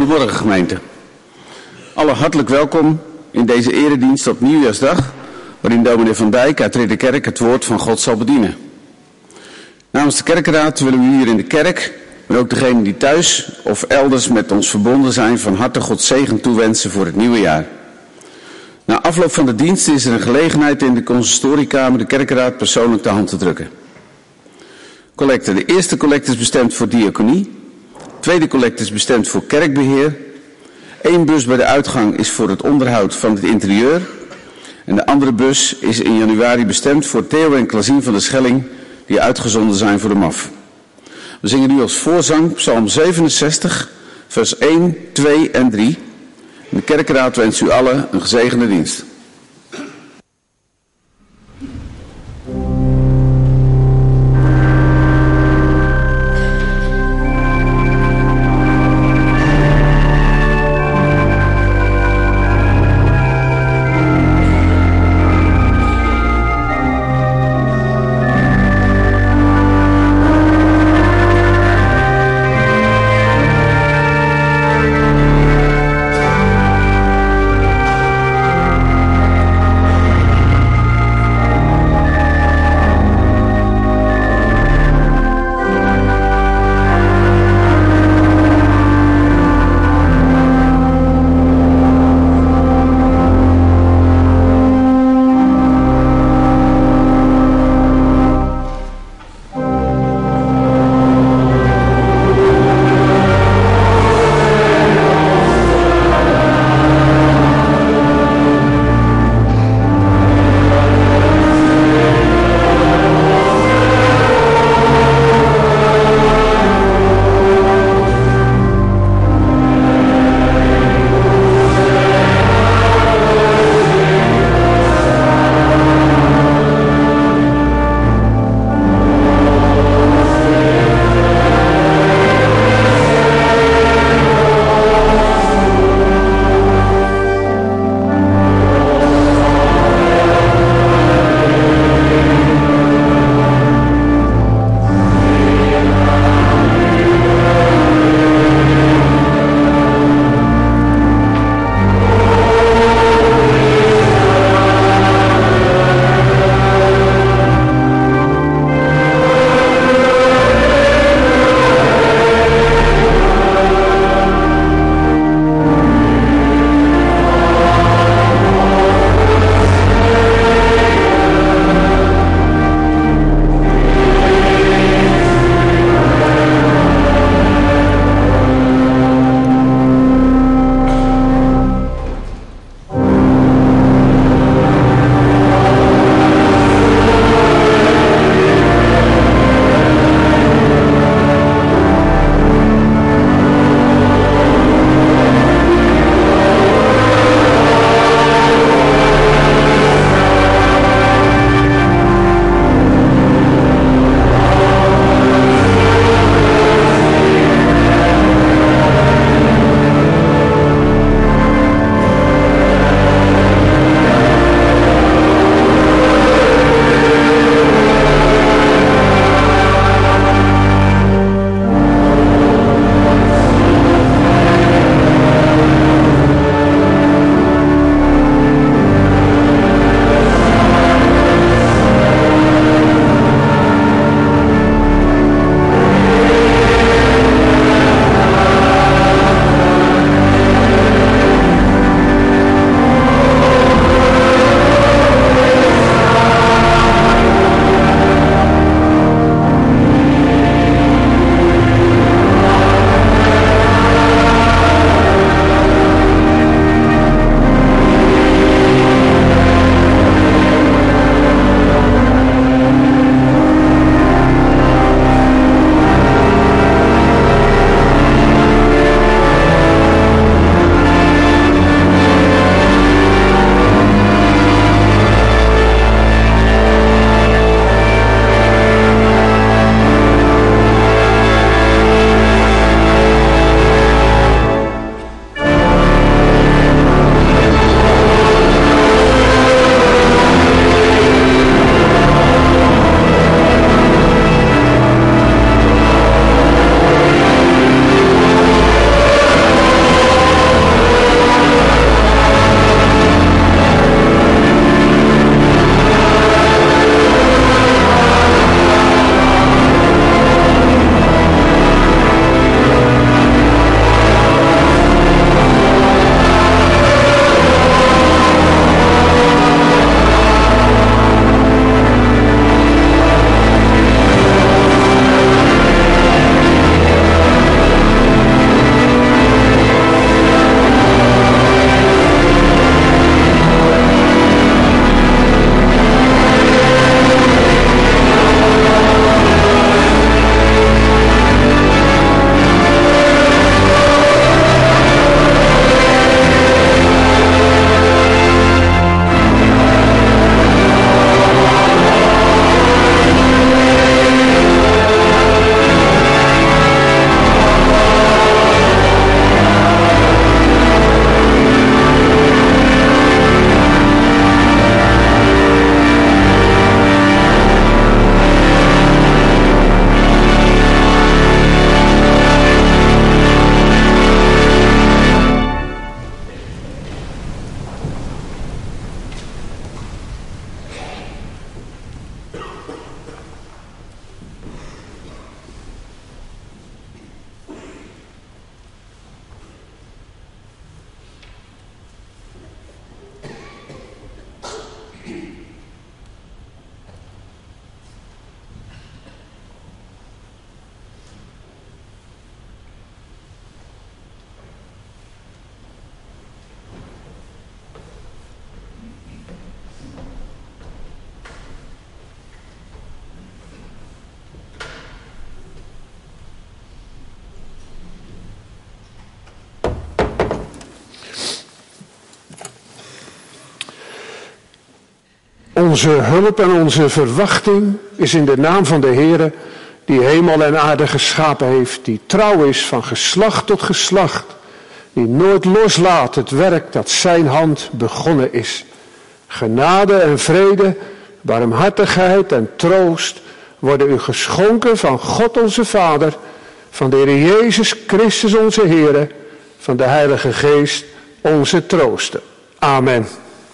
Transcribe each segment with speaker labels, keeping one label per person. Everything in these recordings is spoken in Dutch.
Speaker 1: Goedemorgen gemeente. Alle hartelijk welkom in deze eredienst op Nieuwjaarsdag, waarin dominee Van Dijk uit Ridderkerk het woord van God zal bedienen. Namens de kerkenraad willen we hier in de kerk, maar ook degenen die thuis of elders met ons verbonden zijn, van harte Gods zegen toewensen voor het nieuwe jaar. Na afloop van de dienst is er een gelegenheid in de consistoriekamer de kerkenraad persoonlijk de hand te drukken. Collecte. De eerste collecte is bestemd voor diaconie. De tweede collecte is bestemd voor kerkbeheer. 1 bus bij de uitgang is voor het onderhoud van het interieur. En de andere bus is in januari bestemd voor Theo en Klasien van de Schelling, die uitgezonden zijn voor de MAF. We zingen nu als voorzang Psalm 67, vers 1, 2 en 3. En de kerkenraad wenst u allen een gezegende dienst.
Speaker 2: Onze hulp en onze verwachting is in de naam van de Heere, die hemel en aarde geschapen heeft, die trouw is van geslacht tot geslacht, die nooit loslaat het werk dat zijn hand begonnen is. Genade en vrede, barmhartigheid en troost worden u geschonken van God onze Vader, van de Heer Jezus Christus onze Heere, van de Heilige Geest onze trooster. Amen.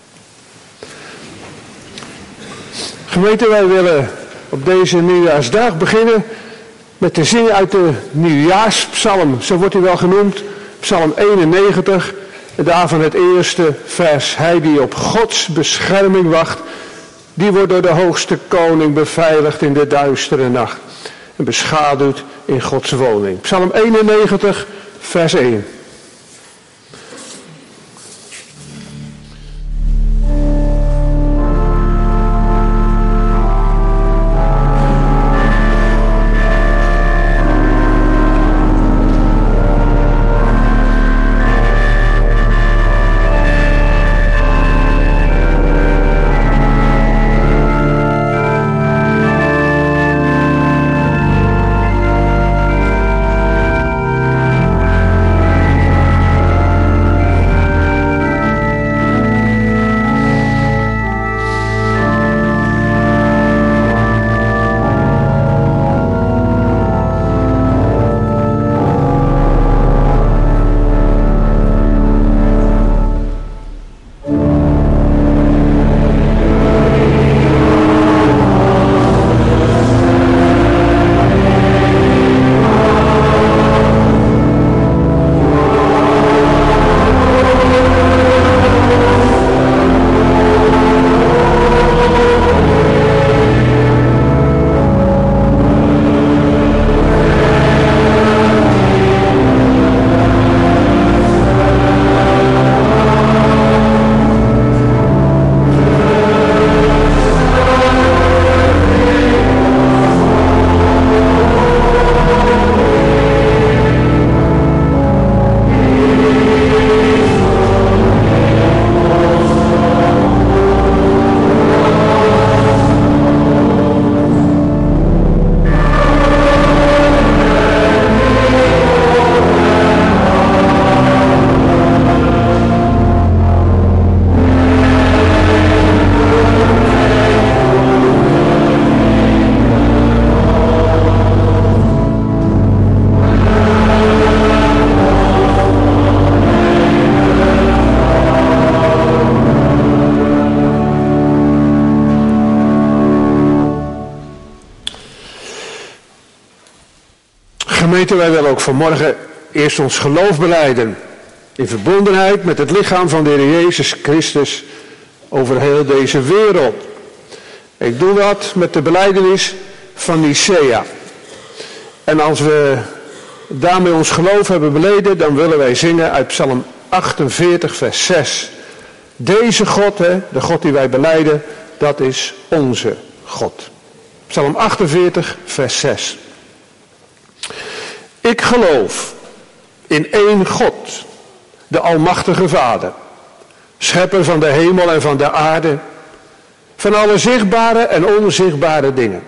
Speaker 2: Gemeente, wij willen op deze nieuwjaarsdag beginnen met te zingen uit de nieuwjaarspsalm. Zo wordt hij wel genoemd, psalm 91. En daarvan het eerste vers. Hij die op Gods bescherming wacht, die wordt door de hoogste koning beveiligd in de duistere nacht. En beschaduwd in Gods woning. Psalm 91, vers 1. Gemeente, wij willen ook vanmorgen eerst ons geloof belijden. In verbondenheid met het lichaam van de Heer Jezus Christus over heel deze wereld. Ik doe dat met de belijdenis van Nicea. En als we daarmee ons geloof hebben beleden, dan willen wij zingen uit Psalm 48 vers 6. Deze God, de God die wij belijden, dat is onze God. Psalm 48 vers 6. Ik geloof in één God, de Almachtige Vader, schepper van de hemel en van de aarde, van alle zichtbare en onzichtbare dingen.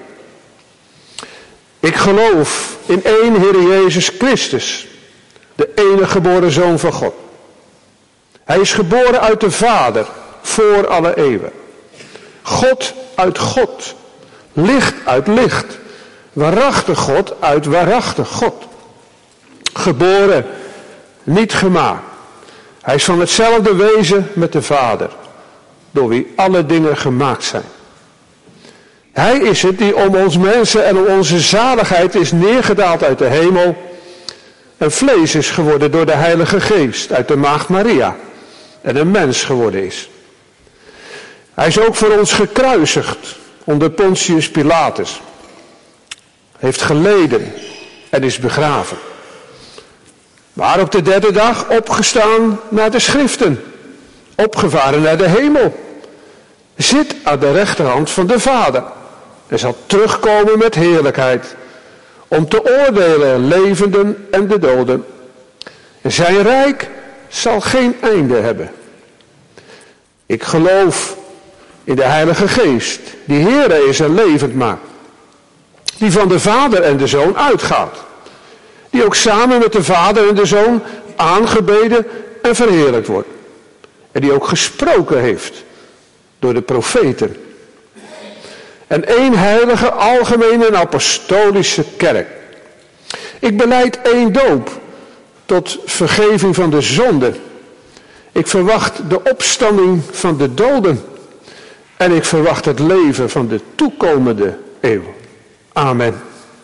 Speaker 2: Ik geloof in één Heer Jezus Christus, de enige geboren Zoon van God. Hij is geboren uit de Vader voor alle eeuwen. God uit God, licht uit licht, waarachtig God uit waarachtig God. Geboren, niet gemaakt. Hij is van hetzelfde wezen met de Vader, door wie alle dingen gemaakt zijn. Hij is het die om ons mensen en om onze zaligheid is neergedaald uit de hemel en vlees is geworden door de Heilige Geest uit de Maagd Maria en een mens geworden is. Hij is ook voor ons gekruisigd onder Pontius Pilatus, heeft geleden en is begraven. Maar op de derde dag opgestaan naar de schriften, opgevaren naar de hemel, zit aan de rechterhand van de Vader en zal terugkomen met heerlijkheid, om te oordelen levenden en de doden. En zijn rijk zal geen einde hebben. Ik geloof In de Heilige Geest, die Heere is en levend maakt. Die van de Vader en de Zoon uitgaat. Die ook samen met de Vader en de Zoon aangebeden en verheerlijkt wordt. En die ook gesproken heeft door de profeten. En één heilige, algemene en apostolische kerk. Ik belijd één doop tot vergeving van de zonde. Ik verwacht de opstanding van de doden. En ik verwacht het leven van de toekomende eeuw. Amen.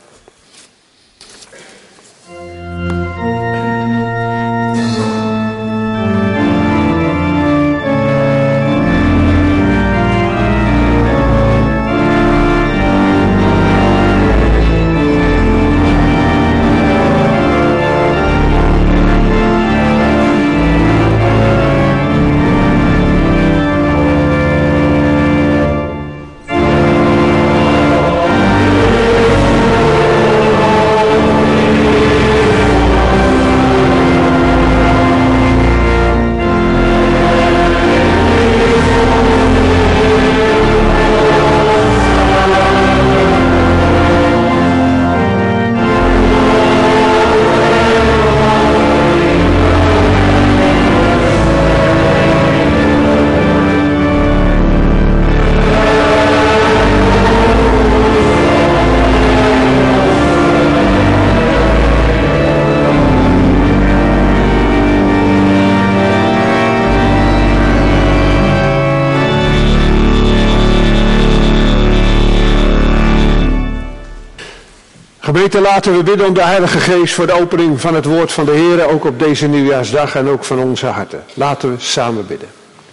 Speaker 2: Gemeente, laten we bidden om de Heilige Geest voor de opening van het woord van de Heer, ook op deze nieuwjaarsdag en ook van onze harten. Laten we samen bidden.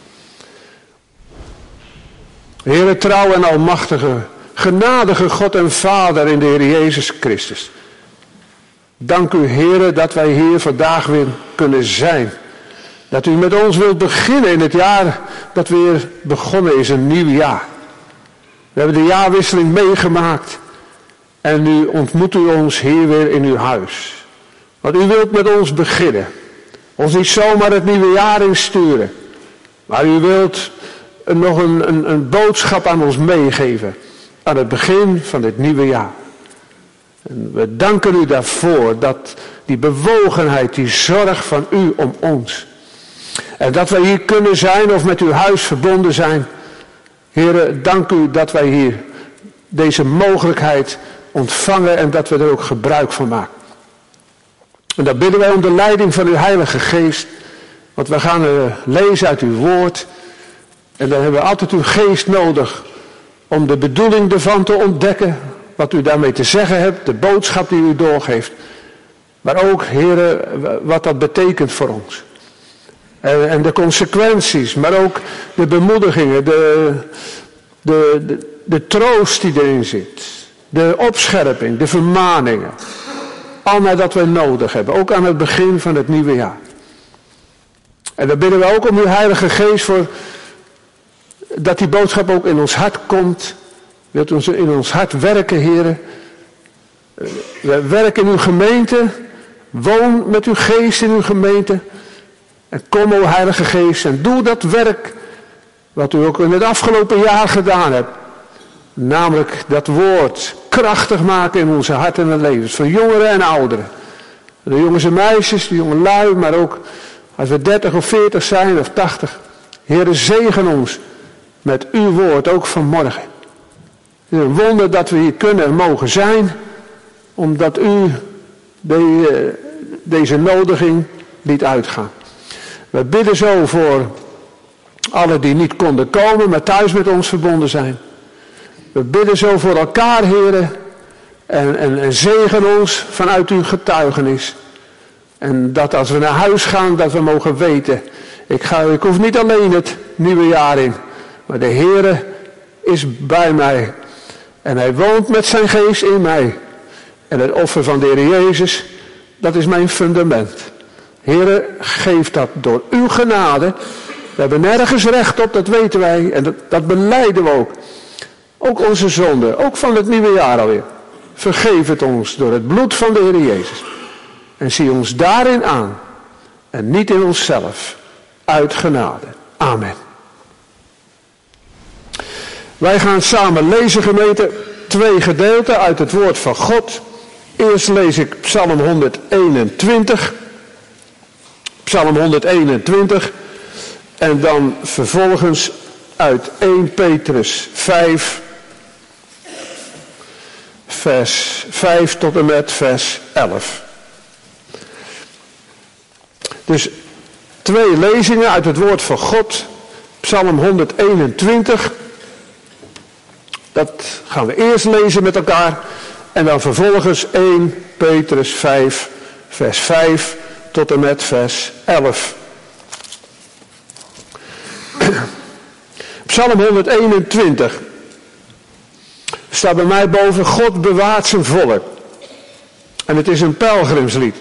Speaker 2: Heere, trouw en almachtige, genadige God en Vader in de Heer Jezus Christus. Dank u, Heere, dat wij hier vandaag weer kunnen zijn. Dat u met ons wilt beginnen in het jaar dat weer begonnen is, een nieuw jaar. We hebben de jaarwisseling meegemaakt. En nu ontmoet u ons hier weer in uw huis. Want u wilt met ons beginnen. Ons niet zomaar het nieuwe jaar insturen. Maar u wilt nog een boodschap aan ons meegeven. Aan het begin van dit nieuwe jaar. En we danken u daarvoor. Dat die bewogenheid, die zorg van u om ons. En dat wij hier kunnen zijn of met uw huis verbonden zijn. Heere, dank u dat wij hier deze mogelijkheid ontvangen en dat we er ook gebruik van maken. En dat bidden wij om de leiding van uw Heilige Geest. Want we gaan lezen uit uw woord. En dan hebben we altijd uw geest nodig om de bedoeling ervan te ontdekken. Wat u daarmee te zeggen hebt, de boodschap die u doorgeeft. Maar ook, Heere, wat dat betekent voor ons. En de consequenties, maar ook de bemoedigingen, de troost die erin zit. De opscherping, de vermaningen. Allemaal dat we nodig hebben. Ook aan het begin van het nieuwe jaar. En dan bidden we ook om uw Heilige Geest voor. Dat die boodschap ook in ons hart komt. Wilt u in ons hart werken, heren. We werken in uw gemeente. Woon met uw geest in uw gemeente. En kom, o Heilige Geest. En doe dat werk. Wat u ook in het afgelopen jaar gedaan hebt. Namelijk dat woord krachtig maken in onze harten en levens. Voor jongeren en ouderen. De jongens en meisjes, de jonge lui, maar ook als we 30 of 40 zijn of 80. Heere, zegen ons met uw woord, ook vanmorgen. Het is een wonder dat we hier kunnen en mogen zijn. Omdat u deze nodiging liet uitgaan. We bidden zo voor allen die niet konden komen, maar thuis met ons verbonden zijn. We bidden zo voor elkaar, heren. En zegen ons vanuit uw getuigenis. En dat als we naar huis gaan, dat we mogen weten. Ik hoef niet alleen het nieuwe jaar in. Maar de Heere is bij mij. En hij woont met zijn geest in mij. En het offer van de Heer Jezus, dat is mijn fundament. Heere, geef dat door uw genade. We hebben nergens recht op, dat weten wij. En dat belijden we ook. Ook onze zonde, ook van het nieuwe jaar alweer. Vergeef het ons door het bloed van de Heer Jezus. En zie ons daarin aan. En niet in onszelf. Uit genade. Amen. Wij gaan samen lezen, gemeente, 2 gedeelten uit het woord van God. Eerst lees ik Psalm 121. Psalm 121. En dan vervolgens uit 1 Petrus 5. Vers 5 tot en met vers 11. Dus 2 lezingen uit het woord van God. Psalm 121. Dat gaan we eerst lezen met elkaar. En dan vervolgens 1 Petrus 5, vers 5 tot en met vers 11. Psalm 121. Staat bij mij boven: God bewaart zijn volk. En het is een pelgrimslied.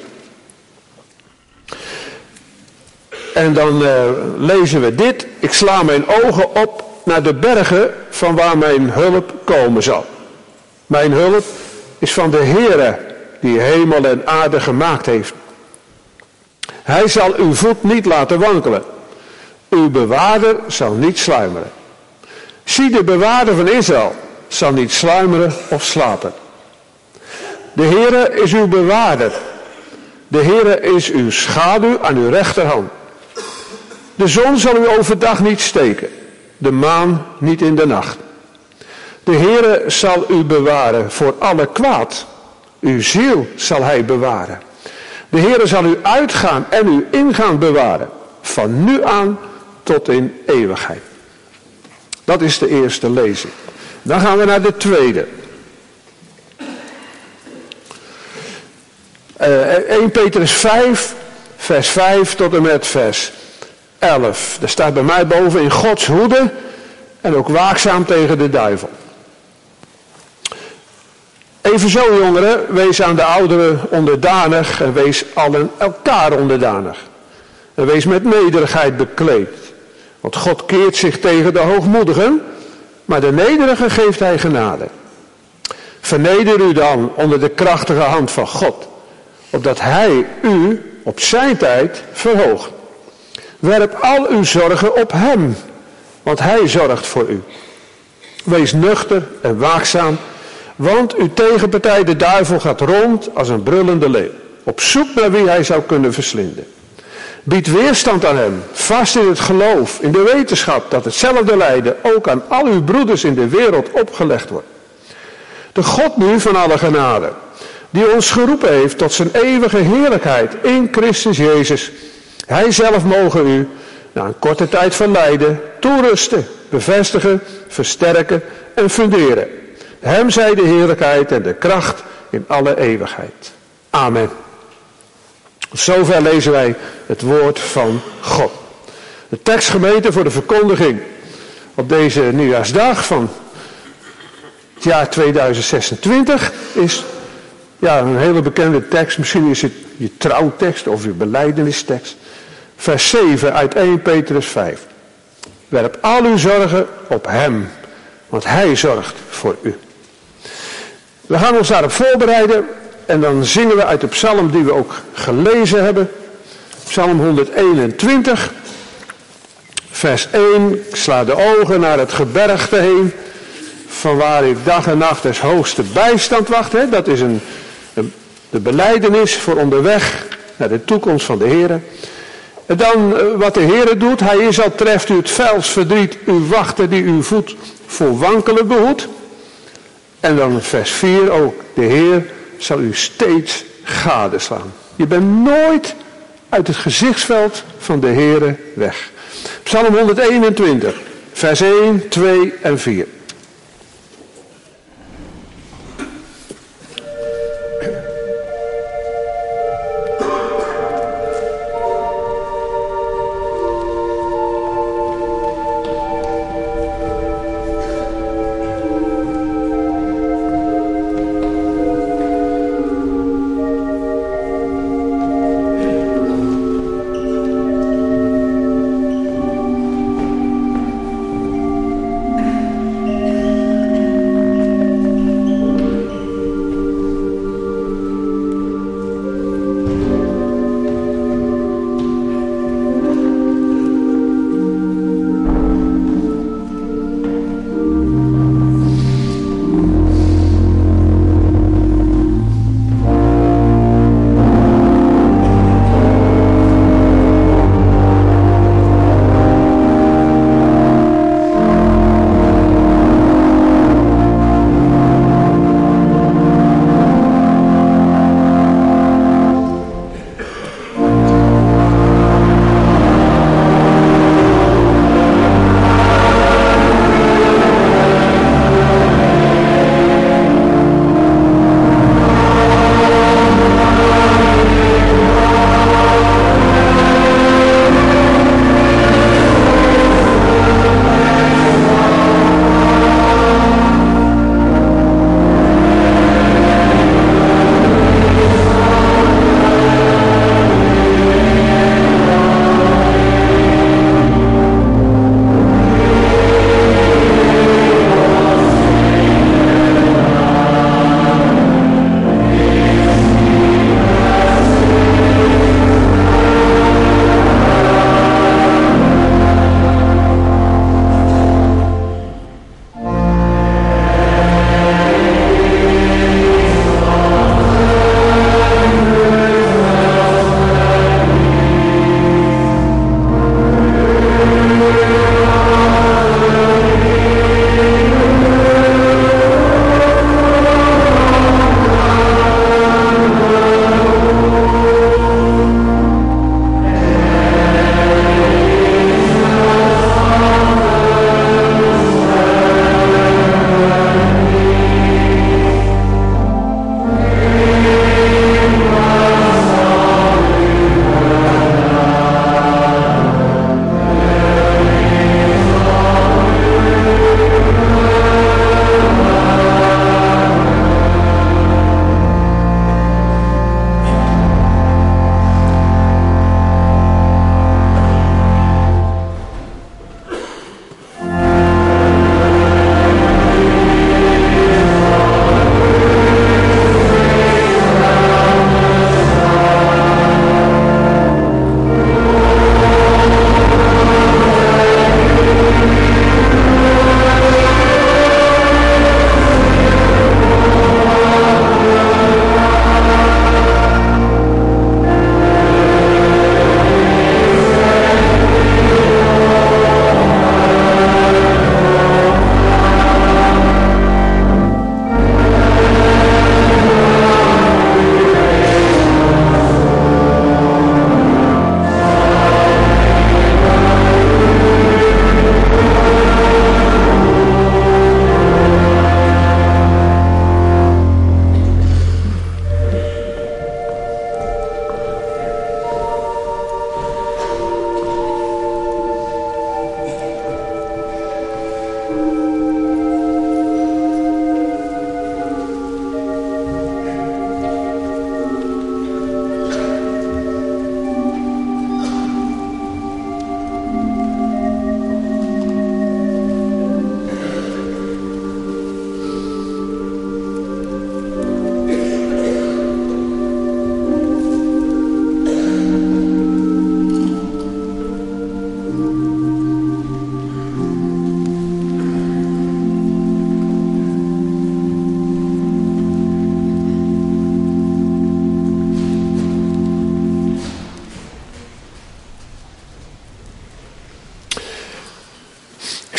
Speaker 2: En dan lezen we dit: ik sla mijn ogen op naar de bergen van waar mijn hulp komen zal. Mijn hulp is van de Heere die hemel en aarde gemaakt heeft. Hij zal uw voet niet laten wankelen. Uw bewaarder zal niet sluimeren. Zie, de bewaarder van Israël zal niet sluimeren of slapen. De Heere is uw bewaarder. De Heere is uw schaduw aan uw rechterhand. De zon zal u overdag niet steken, de maan niet in de nacht. De Heere zal u bewaren voor alle kwaad. Uw ziel zal hij bewaren. De Heere zal u uitgaan en uw ingaan bewaren, van nu aan tot in eeuwigheid. Dat is de eerste lezing. Dan gaan we naar de tweede. 1 Petrus 5, vers 5 tot en met vers 11. Daar staat bij mij boven: in Gods hoede en ook waakzaam tegen de duivel. Evenzo, jongeren, wees aan de ouderen onderdanig en wees allen elkaar onderdanig. En wees met nederigheid bekleed. Want God keert zich tegen de hoogmoedigen, maar de nederigen geeft hij genade. Verneder u dan onder de krachtige hand van God, opdat hij u op zijn tijd verhoogt. Werp al uw zorgen op hem, want hij zorgt voor u. Wees nuchter en waakzaam, want uw tegenpartij de duivel gaat rond als een brullende leeuw, op zoek naar wie hij zou kunnen verslinden. Bied weerstand aan hem, vast in het geloof, in de wetenschap dat hetzelfde lijden ook aan al uw broeders in de wereld opgelegd wordt. De God nu van alle genade, die ons geroepen heeft tot zijn eeuwige heerlijkheid in Christus Jezus. Hij zelf mogen u, na een korte tijd van lijden, toerusten, bevestigen, versterken en funderen. Hem zij de heerlijkheid en de kracht in alle eeuwigheid. Amen. Zover lezen wij het woord van God. De tekstgemeente voor de verkondiging op deze nieuwjaarsdag van het jaar 2026 is een hele bekende tekst. Misschien is het je trouwtekst of je belijdenistekst. Vers 7 uit 1 Petrus 5. Werp al uw zorgen op hem, want hij zorgt voor u. We gaan ons daarop voorbereiden en dan zingen we uit de psalm die we ook gelezen hebben. Psalm 121, vers 1. Ik sla de ogen naar het gebergte heen, vanwaar ik dag en nacht des hoogste bijstand wacht. Dat is de belijdenis voor onderweg naar de toekomst van de Heer. En dan wat de Heer doet, hij is al treft u het vuils verdriet, uw wachter die uw voet voor wankelen behoedt. En dan vers 4 ook, de Heer zal u steeds gadeslaan. Je bent nooit uit het gezichtsveld van de Heere weg. Psalm 121, vers 1, 2 en 4.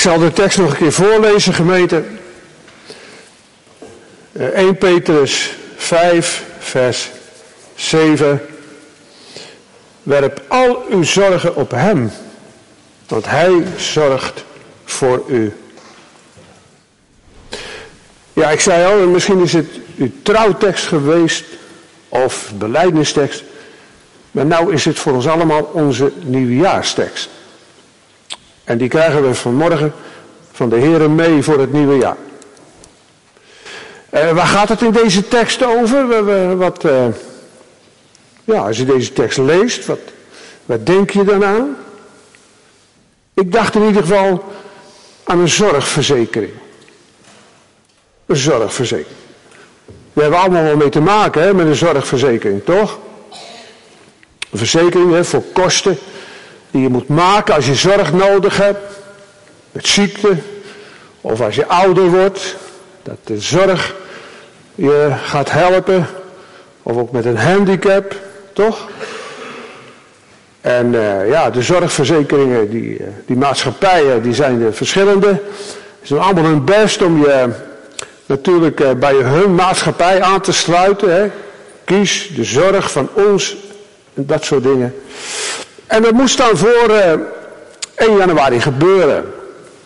Speaker 2: zal de tekst nog een keer voorlezen, gemeente. 1 Petrus 5, vers 7. Werp al uw zorgen op hem, want hij zorgt voor u. Ja, ik zei al, misschien is het uw trouwtekst geweest of belijdenistekst. Maar nou is het voor ons allemaal onze nieuwjaarstekst. En die krijgen we vanmorgen van de Heere mee voor het nieuwe jaar. Waar gaat het in deze tekst over? Als je deze tekst leest, wat denk je dan aan? Ik dacht in ieder geval aan een zorgverzekering. Een zorgverzekering. We hebben allemaal wel mee te maken met een zorgverzekering, toch? Een verzekering voor kosten die je moet maken als je zorg nodig hebt. Met ziekte. Of als je ouder wordt. Dat de zorg je gaat helpen. Of ook met een handicap, toch? En de zorgverzekeringen, die maatschappijen, die zijn er verschillende. Ze doen allemaal hun best om je natuurlijk bij hun maatschappij aan te sluiten. Hè. Kies de zorg van ons en dat soort dingen. En dat moest dan voor 1 januari gebeuren.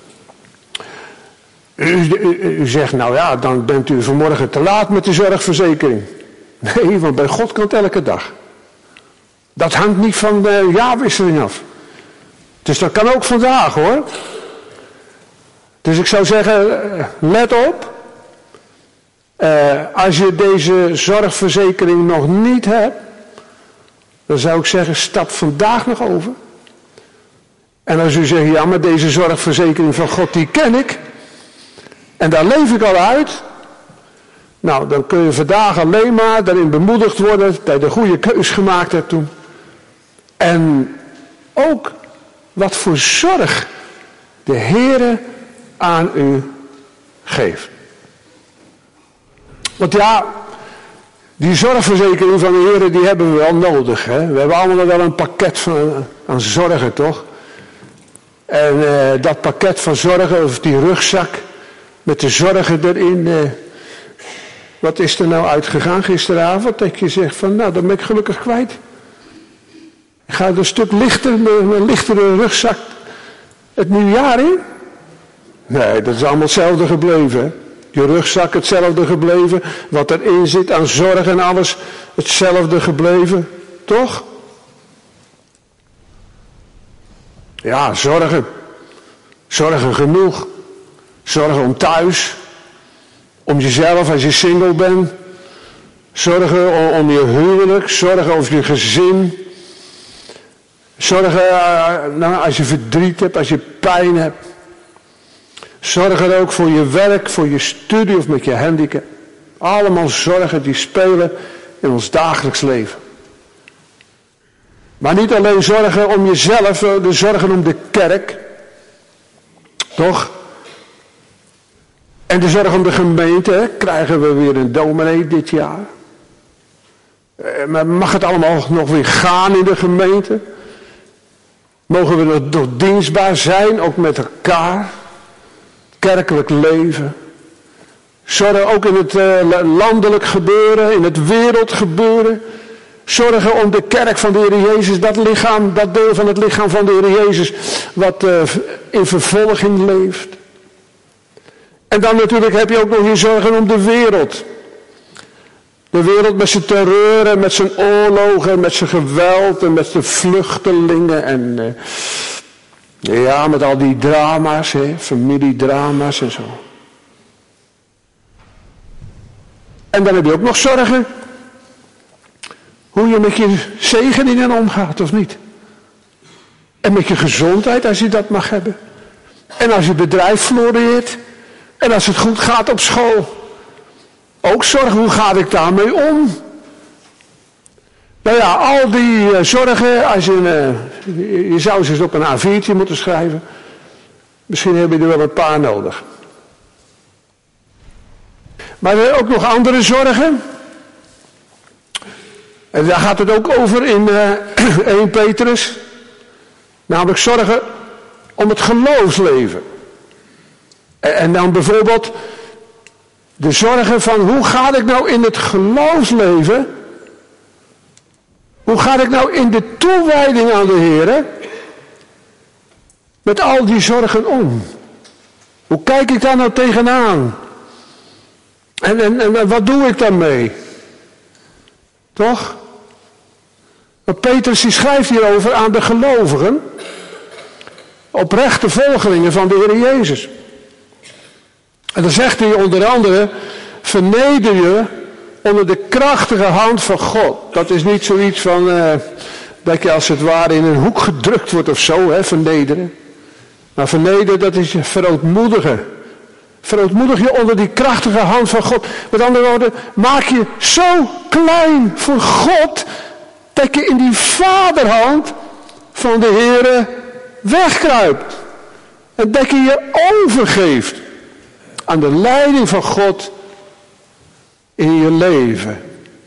Speaker 2: U zegt, nou ja, dan bent u vanmorgen te laat met de zorgverzekering. Nee, want bij God kan het elke dag. Dat hangt niet van de jaarwisseling af. Dus dat kan ook vandaag, hoor. Dus ik zou zeggen, let op. Als je deze zorgverzekering nog niet hebt, dan zou ik zeggen, stap vandaag nog over. En als u zegt, ja, maar deze zorgverzekering van God, die ken ik. En daar leef ik al uit. Nou, dan kun je vandaag alleen maar daarin bemoedigd worden dat je de goede keus gemaakt hebt toen. En ook wat voor zorg de Heere aan u geeft. Want ja, die zorgverzekering van de Heere, die hebben we wel nodig. Hè? We hebben allemaal wel een pakket aan zorgen, toch? En dat pakket van zorgen, of die rugzak met de zorgen erin. Wat is er nou uitgegaan gisteravond? Dat je zegt van, nou, dan ben ik gelukkig kwijt. Ik ga een stuk lichter, met een lichtere rugzak het nieuwjaar in. Nee, dat is allemaal hetzelfde gebleven. Hè? Je rugzak hetzelfde gebleven. Wat erin zit aan zorg en alles hetzelfde gebleven. Toch? Ja, zorgen. Zorgen genoeg. Zorgen om thuis. Om jezelf als je single bent. Zorgen om je huwelijk. Zorgen over je gezin. Zorgen als je verdriet hebt, als je pijn hebt. Zorgen ook voor je werk, voor je studie of met je handicap. Allemaal zorgen die spelen in ons dagelijks leven. Maar niet alleen zorgen om jezelf, de zorgen om de kerk. Toch? En de zorg om de gemeente, hè? Krijgen we weer een dominee dit jaar. Maar mag het allemaal nog weer gaan in de gemeente? Mogen we nog dienstbaar zijn, ook met elkaar? Kerkelijk leven. Zorgen ook in het landelijk gebeuren, in het wereldgebeuren. Zorgen om de kerk van de Heer Jezus, dat lichaam, dat deel van het lichaam van de Heer Jezus, wat in vervolging leeft. En dan natuurlijk heb je ook nog je zorgen om de wereld. De wereld met zijn terreur en met zijn oorlogen, met zijn geweld en met zijn vluchtelingen en met al die drama's, familiedrama's en zo. En dan heb je ook nog zorgen. Hoe je met je zegeningen omgaat of niet. En met je gezondheid als je dat mag hebben. En als je bedrijf floreert. En als het goed gaat op school. Ook zorgen, hoe ga ik daarmee om? Nou ja, al die zorgen, als je zou ze eens op een A4'tje moeten schrijven. Misschien heb je er wel een paar nodig. Maar er ook nog andere zorgen. En daar gaat het ook over in 1 Petrus. Namelijk zorgen om het geloofsleven. En dan bijvoorbeeld de zorgen van hoe ga ik nou in het geloofsleven? Hoe ga ik nou in de toewijding aan de Heer met al die zorgen om? Hoe kijk ik daar nou tegenaan? En wat doe ik daarmee? Toch? Maar Petrus die schrijft hierover aan de gelovigen. Oprechte volgelingen van de Heer Jezus. En dan zegt hij onder andere, verneder je onder de krachtige hand van God. Dat is niet zoiets van, dat je als het ware in een hoek gedrukt wordt of zo, vernederen. Maar vernederen, dat is je verootmoedigen. Verootmoedig je onder die krachtige hand van God. Met andere woorden, maak je zo klein voor God, dat je in die vaderhand van de Heere wegkruipt. En dat je je overgeeft aan de leiding van God in je leven.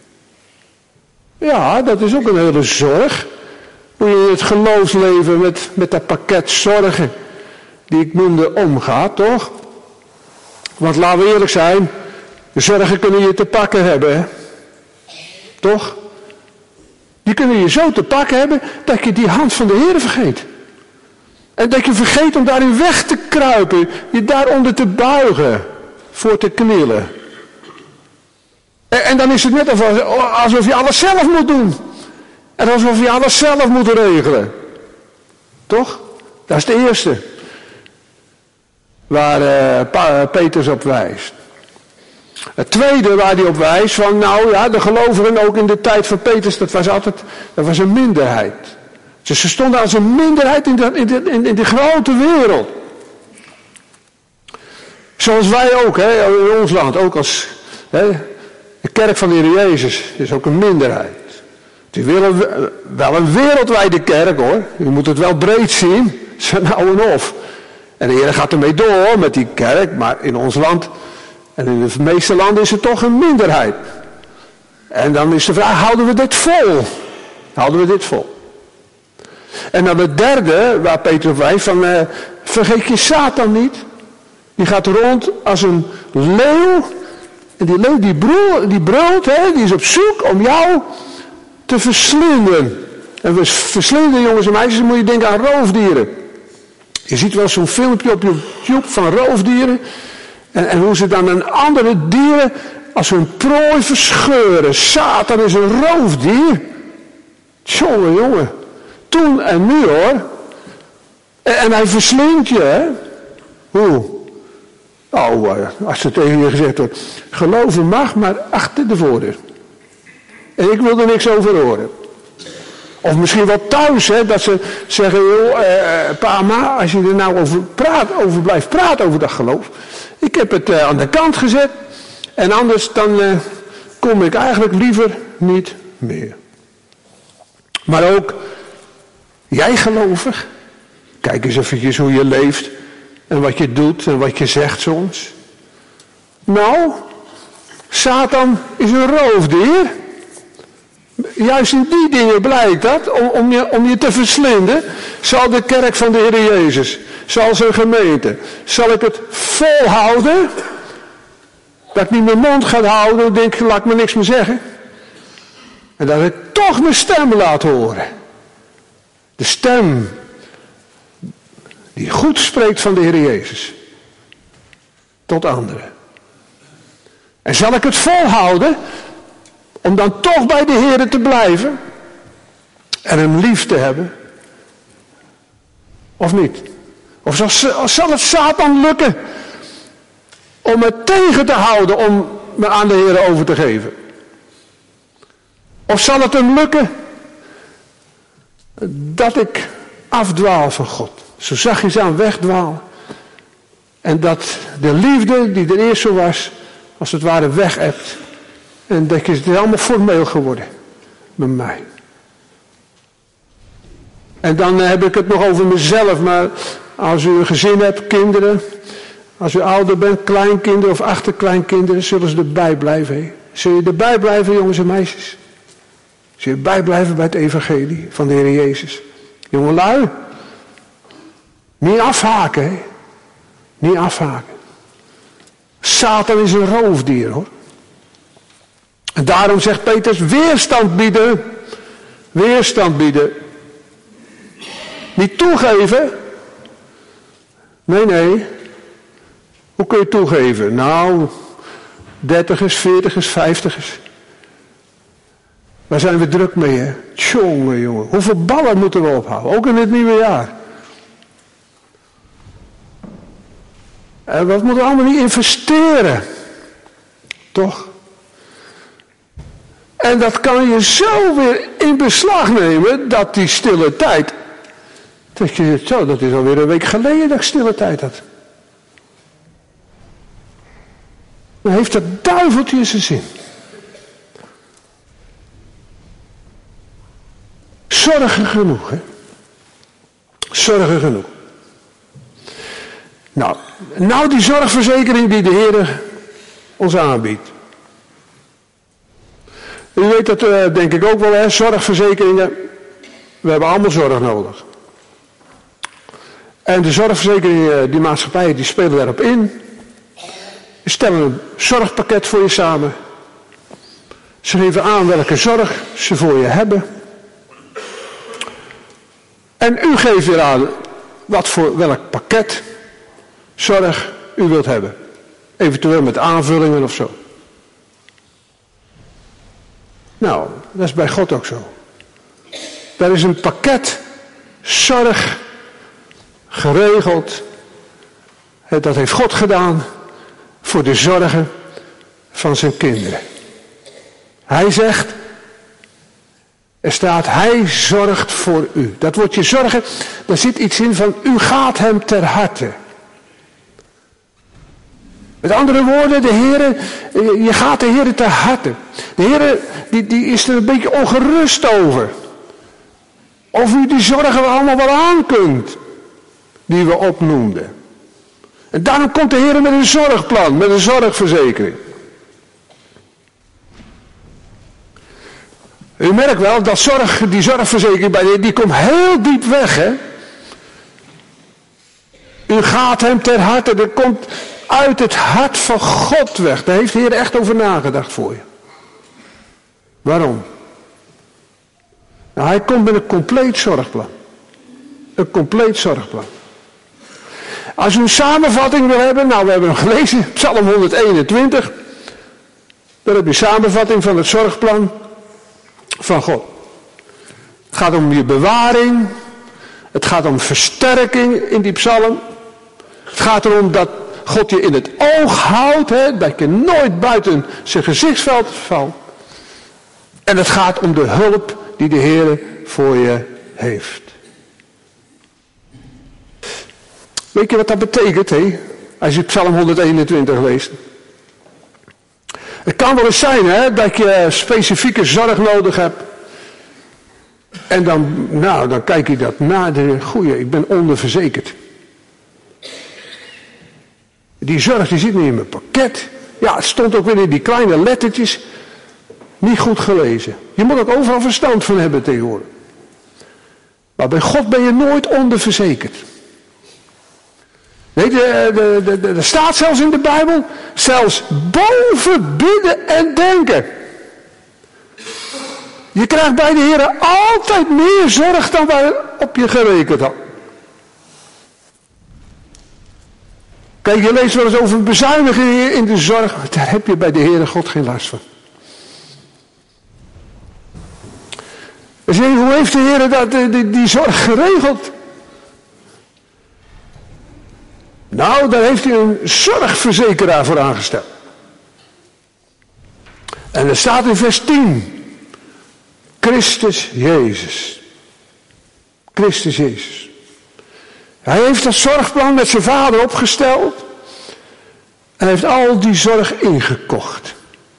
Speaker 2: Ja, dat is ook een hele zorg. Hoe je in het geloofsleven met dat pakket zorgen die ik noemde omgaat, toch? Want laten we eerlijk zijn, de zorgen kunnen je te pakken hebben, hè? Toch? Die kunnen je zo te pakken hebben dat je die hand van de Heer vergeet. En dat je vergeet om daarin weg te kruipen, je daaronder te buigen, voor te knielen. En dan is het net alsof je alles zelf moet doen. En alsof je alles zelf moet regelen. Toch? Dat is de eerste. Waar Petrus op wijst. Het tweede waar hij op wijst, van nou ja, de gelovigen ook in de tijd van Petrus, dat was een minderheid. Dus ze stonden als een minderheid in de grote wereld. Zoals wij ook, in ons land, ook als de kerk van de Heer Jezus is ook een minderheid. Het is wel een wereldwijde kerk hoor, je moet het wel breed zien, zijn nou en of. En de Heer gaat ermee door met die kerk, maar in ons land en in de meeste landen is het toch een minderheid. En dan is de vraag, houden we dit vol? Houden we dit vol? En dan het derde, waar Petrus wijst, van vergeet je Satan niet. Die gaat rond als een leeuw. En die leeuw die brult, die is op zoek om jou te verslinden. En we verslinden, jongens en meisjes, dan moet je denken aan roofdieren. Je ziet wel zo'n filmpje op YouTube van roofdieren. En hoe ze dan een andere dieren als hun prooi verscheuren. Satan is een roofdier. Jongen. Toen en nu hoor. En hij verslindt je, hè. Hoe? Oh, als er tegen je gezegd wordt, geloven mag, maar achter de voordeur. En ik wil er niks over horen. Of misschien wel thuis, hè, dat ze zeggen, joh, pa, ma, als je er nou over blijft praten over dat geloof. Ik heb het aan de kant gezet. En anders dan kom ik eigenlijk liever niet meer. Maar ook, jij gelovig, kijk eens eventjes hoe je leeft. En wat je doet en wat je zegt soms. Nou, Satan is een roofdier. Juist in die dingen blijkt dat, om je te verslinden, zal de kerk van de Heer Jezus, zal zijn gemeente, zal ik het volhouden, dat ik niet mijn mond ga houden en denk, laat ik me niks meer zeggen. En dat ik toch mijn stem laat horen. De stem die goed spreekt van de Heer Jezus. Tot anderen. En zal ik het volhouden om dan toch bij de Heer te blijven en hem lief te hebben? Of niet? Of zal het Satan lukken om me tegen te houden om me aan de Heer over te geven? Of zal het hem lukken dat ik afdwaal van God? Zo zachtjes aan wegdwaal. En dat de liefde die er eerst zo was, als het ware weg hebt. En dat is het allemaal formeel geworden. Met mij. En dan heb ik het nog over mezelf. Maar als u een gezin hebt, kinderen. Als u ouder bent, kleinkinderen of achterkleinkinderen. Zullen ze erbij blijven. He? Zul je erbij blijven, jongens en meisjes? Zul je erbij blijven bij het evangelie van de Heer Jezus? Jongelui. Niet afhaken. He? Niet afhaken. Satan is een roofdier, hoor. En daarom zegt Petrus, weerstand bieden. Weerstand bieden. Niet toegeven. Nee. Hoe kun je toegeven? Nou, 30ers, 40ers, 50ers. Waar zijn we druk mee, hè? Jongen. Hoeveel ballen moeten we ophouden? Ook in het nieuwe jaar. En wat moeten we allemaal niet investeren? Toch? En dat kan je zo weer in beslag nemen, dat die stille tijd. Dat je zegt, zo, dat is alweer een week geleden dat ik stille tijd had. Dan heeft dat duiveltje zijn zin. Zorgen genoeg, hè? Zorgen genoeg. Nou die zorgverzekering die de Heer ons aanbiedt. U weet dat denk ik ook wel, hè? Zorgverzekeringen. We hebben allemaal zorg nodig. En de zorgverzekeringen, die maatschappijen, die spelen daarop in. Ze stellen een zorgpakket voor je samen. Ze geven aan welke zorg ze voor je hebben. En u geeft weer aan welk pakket zorg u wilt hebben. Eventueel met aanvullingen of zo. Nou, dat is bij God ook zo. Daar is een pakket zorg geregeld. Dat heeft God gedaan voor de zorgen van zijn kinderen. Hij zegt, er staat, hij zorgt voor u. Dat woordje zorgen, daar zit iets in van, u gaat hem ter harte. Met andere woorden, je gaat de Heer ter harte. De Heer die is er een beetje ongerust over. Of u die zorgen allemaal wel aan kunt. Die we opnoemden. En daarom komt de Heer met een zorgplan, met een zorgverzekering. U merkt wel, dat die zorgverzekering bij de Heer, die komt heel diep weg, hè. U gaat hem ter harte, dat komt uit het hart van God weg. Daar heeft de Heer echt over nagedacht voor je. Waarom? Nou, hij komt met een compleet zorgplan. Een compleet zorgplan. Als u een samenvatting wil hebben, nou we hebben hem gelezen, Psalm 121. Daar heb je een samenvatting van het zorgplan van God. Het gaat om je bewaring. Het gaat om versterking in die psalm. Het gaat erom dat God je in het oog houdt, hè, dat je nooit buiten zijn gezichtsveld valt. En het gaat om de hulp die de Heer voor je heeft. Weet je wat dat betekent, hè? Als je Psalm 121 leest. Het kan wel eens zijn, hè, dat je specifieke zorg nodig hebt. En dan kijk je dat na, ik ben onderverzekerd. Die zorg die zit niet in mijn pakket. Ja, het stond ook weer in die kleine lettertjes. Niet goed gelezen. Je moet ook overal verstand van hebben tegenwoordig. Maar bij God ben je nooit onderverzekerd. Nee, er staat zelfs in de Bijbel, zelfs boven bidden en denken. Je krijgt bij de Heer altijd meer zorg dan waarop je gerekend had. Kijk, je leest wel eens over bezuinigingen in de zorg. Daar heb je bij de Heere God geen last van. Dus hoe heeft de Heer die zorg geregeld? Nou, daar heeft hij een zorgverzekeraar voor aangesteld. En er staat in vers 10. Christus Jezus. Christus Jezus. Hij heeft dat zorgplan met zijn vader opgesteld. En heeft al die zorg ingekocht.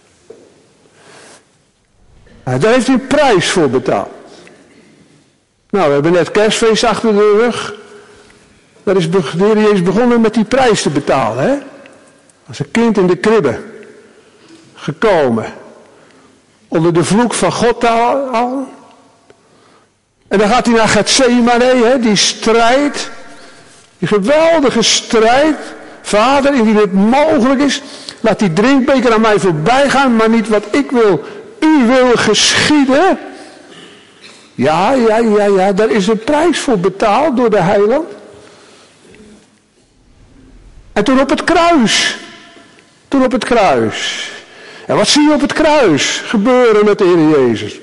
Speaker 2: Daar heeft hij een prijs voor betaald. Nou, we hebben net kerstfeest achter de rug. Daar is de Heer Jezus begonnen met die prijs te betalen. Hè? Als een kind in de kribbe. Gekomen. Onder de vloek van God al. En dan gaat hij naar Gethsemane, hè? Die strijd. Die geweldige strijd. Vader, indien het mogelijk is, laat die drinkbeker aan mij voorbij gaan, maar niet wat ik wil, u wil geschieden. Ja, daar is een prijs voor betaald door de heiland. En toen op het kruis. En wat zie je op het kruis gebeuren met de Heer Jezus?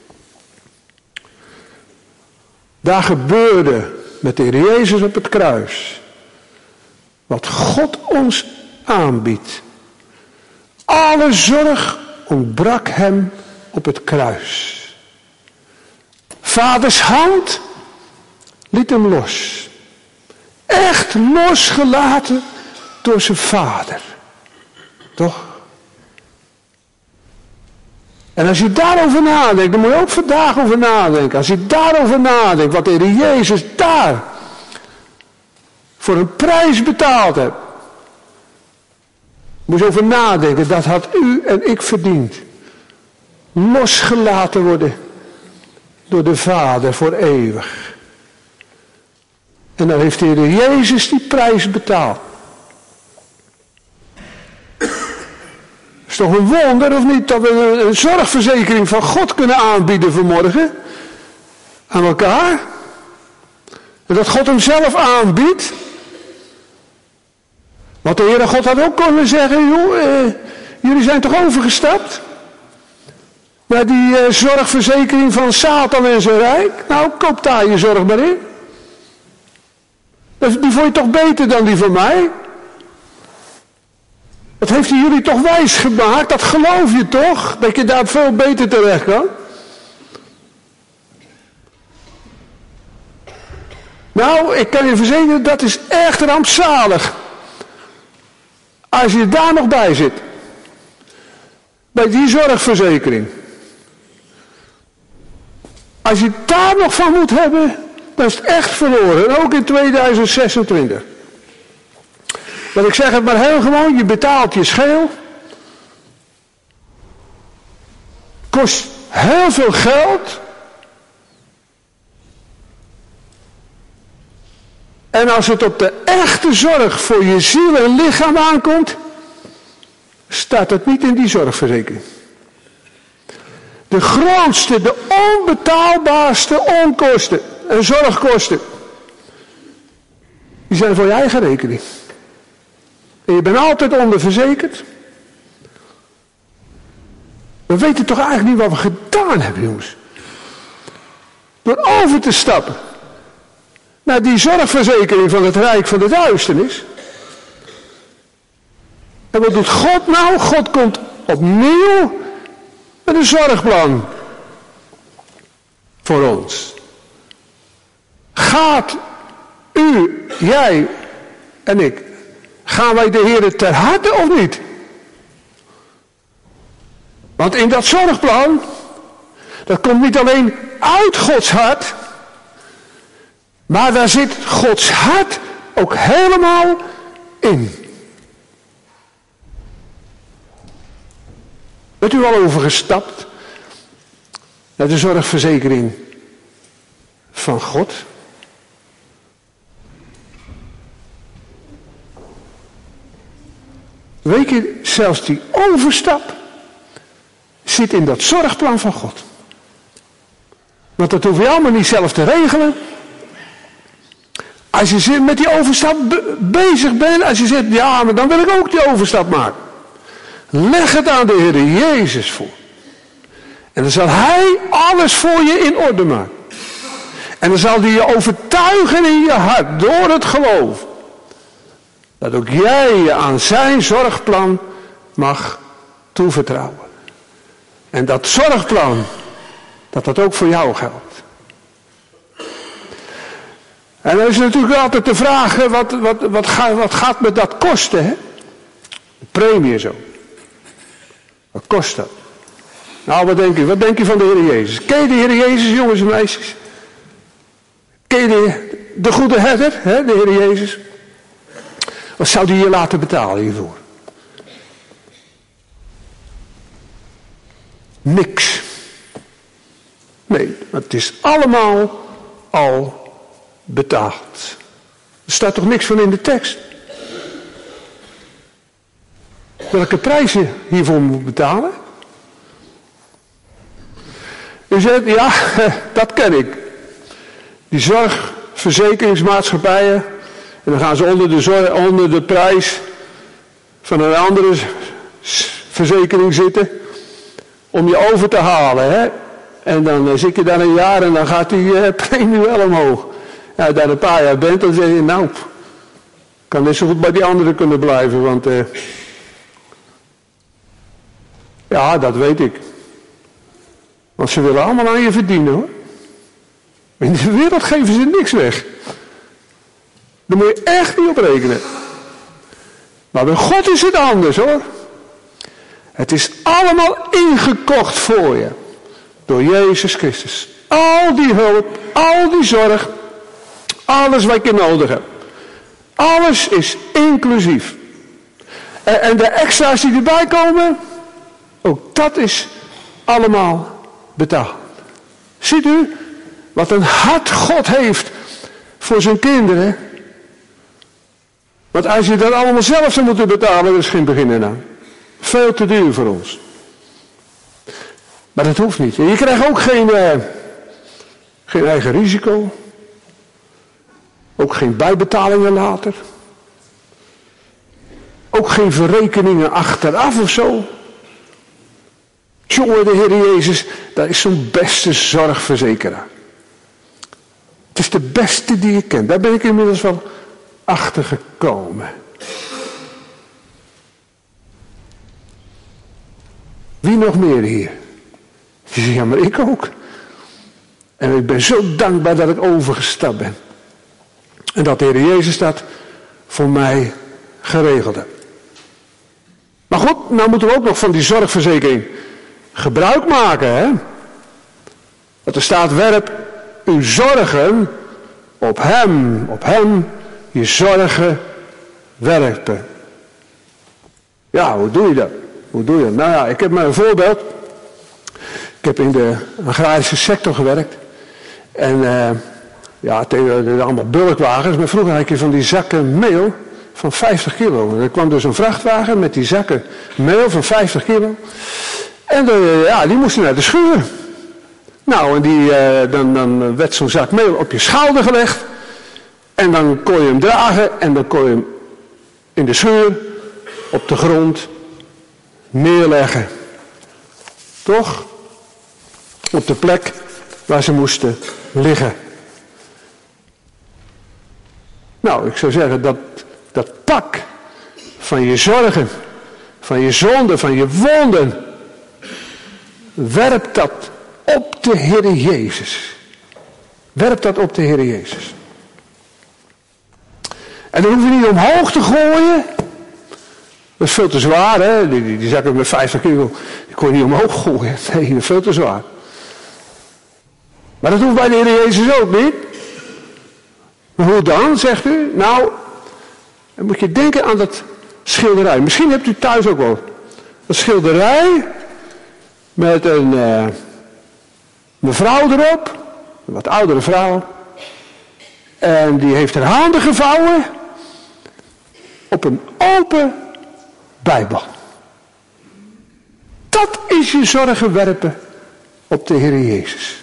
Speaker 2: Daar gebeurde met de Heer Jezus op het kruis wat God ons aanbiedt. Alle zorg ontbrak hem op het kruis. Vaders hand liet hem los. Echt losgelaten door zijn vader. Toch? En als je daarover nadenkt, dan moet je ook vandaag over nadenken. Als je daarover nadenkt, wat de Heer Jezus daar voor een prijs betaald heeft. Moet je over nadenken, dat had u en ik verdiend. Losgelaten worden door de Vader voor eeuwig. En dan heeft de Heer Jezus die prijs betaald. Is toch een wonder of niet dat we een zorgverzekering van God kunnen aanbieden vanmorgen aan elkaar? En dat God hem zelf aanbiedt. Want de Heere God had ook kunnen zeggen, joh, jullie zijn toch overgestapt? Naar die zorgverzekering van Satan en zijn rijk. Nou, koop daar je zorg maar in. Die vond je toch beter dan die van mij? Dat heeft hij jullie toch wijs gemaakt? Dat geloof je toch? Dat je daar veel beter terecht kan? Nou, ik kan je verzekeren, dat is echt rampzalig. Als je daar nog bij zit. Bij die zorgverzekering. Als je daar nog van moet hebben, dan is het echt verloren. En ook in 2026. Want ik zeg het maar heel gewoon, je betaalt je scheel. Kost heel veel geld. En als het op de echte zorg voor je ziel en lichaam aankomt, staat het niet in die zorgverzekering. De grootste, de onbetaalbaarste onkosten en zorgkosten, die zijn voor je eigen rekening. En je bent altijd onderverzekerd. We weten toch eigenlijk niet wat we gedaan hebben, jongens. Door over te stappen naar die zorgverzekering van het Rijk van de Duisternis. En wat doet God nou? God komt opnieuw met een zorgplan voor ons. Gaat u, jij en ik, gaan wij de Heer ter harte of niet? Want in dat zorgplan, dat komt niet alleen uit Gods hart, maar daar zit Gods hart ook helemaal in. Bent u al overgestapt naar de zorgverzekering van God? Weet je, zelfs die overstap zit in dat zorgplan van God. Want dat hoef je allemaal niet zelf te regelen. Als je met die overstap bezig bent, als je zegt, ja, maar dan wil ik ook die overstap maken. Leg het aan de Heer Jezus voor. En dan zal Hij alles voor je in orde maken. En dan zal Hij je overtuigen in je hart, door het geloof, dat ook jij je aan zijn zorgplan mag toevertrouwen. En dat zorgplan, dat ook voor jou geldt. En dan is natuurlijk altijd de vraag, wat gaat me dat kosten? Hè? De premie zo. Wat kost dat? Nou, wat denk je van de Heer Jezus? Ken je de Heer Jezus, jongens en meisjes? Ken je de goede herder, hè, de Heer Jezus? Wat zou die je laten betalen hiervoor? Niks. Nee, het is allemaal al betaald. Er staat toch niks van in de tekst? welke prijs je hiervoor moet betalen? U zegt, ja, dat ken ik. Die zorgverzekeringsmaatschappijen. En dan gaan ze onder de prijs van een andere verzekering zitten. Om je over te halen. Hè? En dan zit je daar een jaar en dan gaat die premie wel omhoog. Ja, daar een paar jaar bent, dan zeg je, nou, kan net zo goed bij die anderen kunnen blijven. Want ja, dat weet ik. Want ze willen allemaal aan je verdienen, hoor. In de wereld geven ze niks weg. Daar moet je echt niet op rekenen. Maar bij God is het anders, hoor. Het is allemaal ingekocht voor je. Door Jezus Christus. Al die hulp, al die zorg. Alles wat je nodig hebt. Alles is inclusief. En de extra's die erbij komen. Ook dat is allemaal betaald. Ziet u wat een hart God heeft voor zijn kinderen. Want als je dat allemaal zelf zou moeten betalen, dat is geen begin aan. Veel te duur voor ons. Maar dat hoeft niet. En je krijgt ook geen eigen risico. Ook geen bijbetalingen later. Ook geen verrekeningen achteraf of zo. Jongen, de Heer Jezus, dat is zo'n beste zorgverzekeraar. Het is de beste die je kent. Daar ben ik inmiddels wel achter gekomen. Wie nog meer hier? Je zegt, ja, maar ik ook. En ik ben zo dankbaar dat ik overgestapt ben. En dat de Heer Jezus dat voor mij geregeld heeft. Maar goed, nou moeten we ook nog van die zorgverzekering gebruik maken, hè. Dat er staat, werp uw zorgen op hem je zorgen werpen. Ja, hoe doe je dat? Hoe doe je dat? Nou ja, ik heb maar een voorbeeld. Ik heb in de agrarische sector gewerkt. En ja, tegen allemaal bulkwagens. Maar vroeger had je van die zakken meel van 50 kilo. En er kwam dus een vrachtwagen met die zakken meel van 50 kilo. En ja, die moesten naar de schuur. Nou, en dan werd zo'n zak meel op je schouder gelegd. En dan kon je hem dragen en dan kon je hem in de schuur op de grond neerleggen. Toch? Op de plek waar ze moesten liggen. Nou, ik zou zeggen dat pak van je zorgen, van je zonden, van je wonden, werp dat op de Heer Jezus. Werp dat op de Heer Jezus. En dan hoef je niet omhoog te gooien. Dat is veel te zwaar, hè. Die zakken met 50 kilo, die kon je niet omhoog gooien. Nee, dat is veel te zwaar. Maar dat hoeft bij de Heer Jezus ook niet. Maar hoe dan, zegt u? Nou, dan moet je denken aan dat schilderij. Misschien hebt u thuis ook wel. Dat schilderij met een mevrouw erop. Een wat oudere vrouw. En die heeft haar handen gevouwen op een open Bijbel. Dat is je zorgen werpen op de Heer Jezus.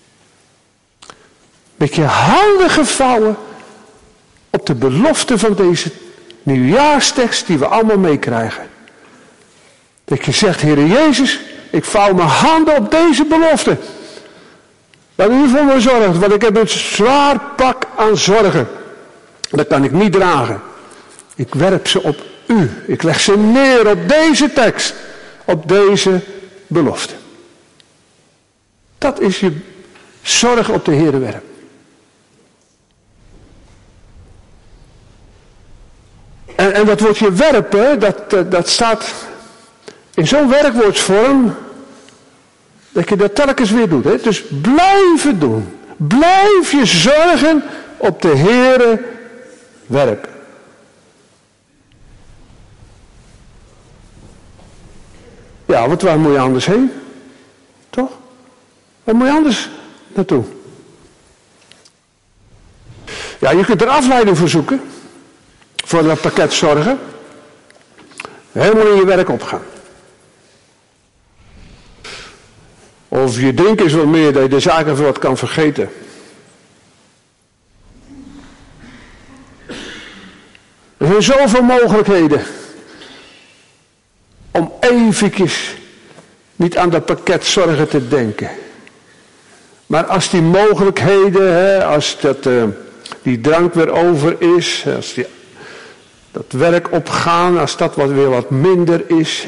Speaker 2: Met je handen gevouwen op de belofte van deze nieuwjaarstekst die we allemaal meekrijgen. Dat je zegt, Heer Jezus, ik vouw mijn handen op deze belofte. Dat u voor me zorgt, want ik heb een zwaar pak aan zorgen. Dat kan ik niet dragen. Ik werp ze op u. Ik leg ze neer op deze tekst. Op deze belofte. Dat is je zorg op de Heer werp. En dat woordje werpen, dat staat in zo'n werkwoordsvorm, dat je dat telkens weer doet. Hè? Dus blijven doen. Blijf je zorgen op de Heere werpen. Ja, want waar moet je anders heen? Toch? Waar moet je anders naartoe? Ja, je kunt er afleiding voor zoeken. Voor dat pakket zorgen. Helemaal in je werk opgaan. Of je drinkt is wat meer, dat je de zaken voor wat kan vergeten. Er zijn zoveel mogelijkheden om eventjes niet aan dat pakket zorgen te denken. Maar als die mogelijkheden, als die drank weer over is, als dat werk opgaan, als dat weer wat minder is,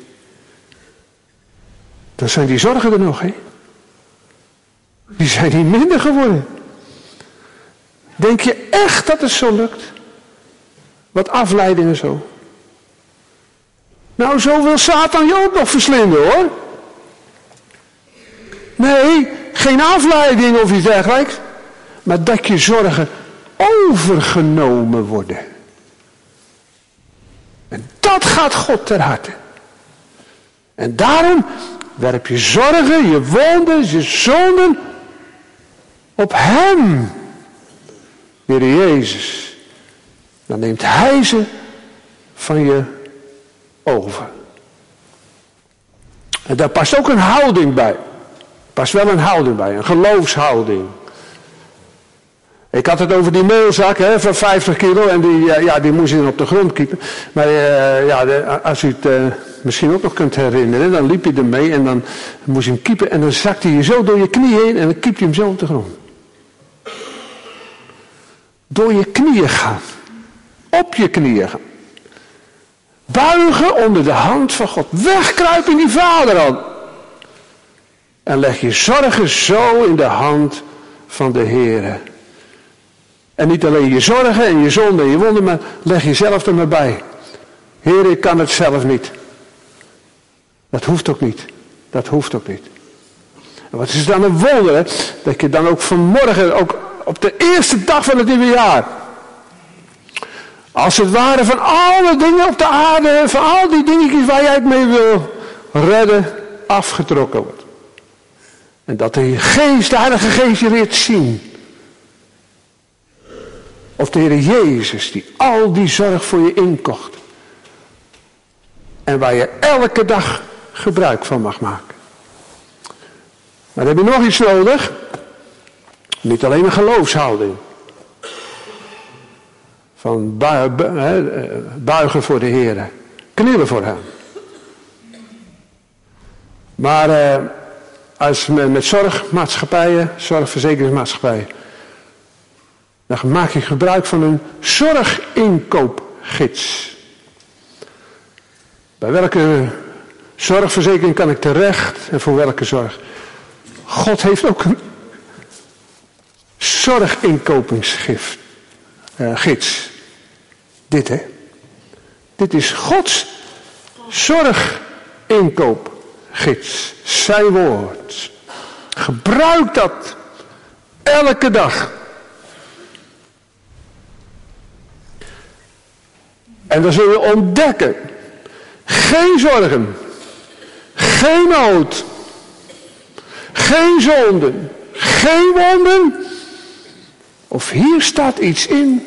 Speaker 2: dan zijn die zorgen er nog, hè? Die zijn niet minder geworden. Denk je echt dat het zo lukt? Wat afleidingen zo. Nou, zo wil Satan je ook nog verslinden, hoor. Nee, geen afleiding of iets dergelijks. Maar dat je zorgen overgenomen worden. En dat gaat God ter harte. En daarom werp je zorgen, je wonden, je zonden op Hem. Heer Jezus. Dan neemt Hij ze van je over. En daar past ook een houding bij. Past wel een houding bij, een geloofshouding. Ik had het over die meelzak van 50 kilo en die moest je dan op de grond kiepen. Maar als u het misschien ook nog kunt herinneren, dan liep je ermee en dan moest je hem kiepen en dan zakte je zo door je knieën heen en dan kiep je hem zo op de grond. Door je knieën gaan. Op je knieën gaan. Buigen onder de hand van God. Wegkruipen in die vaderhand. En leg je zorgen zo in de hand van de Heer. En niet alleen je zorgen en je zonde en je wonden, maar leg jezelf er maar bij. Heer, ik kan het zelf niet. Dat hoeft ook niet. Dat hoeft ook niet. En wat is dan een wonder, hè? Dat je dan ook vanmorgen, ook op de eerste dag van het nieuwe jaar, als het ware van alle dingen op de aarde, van al die dingetjes waar jij het mee wil redden, afgetrokken wordt. En dat de geest, de Heilige Geest je leert zien. Of de Heer Jezus die al die zorg voor je inkocht. En waar je elke dag gebruik van mag maken. Maar dan heb je nog iets nodig. Niet alleen een geloofshouding. Van buigen voor de Heer. Knielen voor Hem. Maar als met zorgmaatschappijen, zorgverzekeringsmaatschappijen, dan maak je gebruik van een zorginkoopgids. Bij welke zorgverzekering kan ik terecht en voor welke zorg? God heeft ook een zorginkopingsgids. Dit, hè. Dit is Gods zorginkoopgids. Zijn woord. Gebruik dat elke dag. En dan zul je ontdekken. Geen zorgen. Geen nood. Geen zonden. Geen wonden. Of hier staat iets in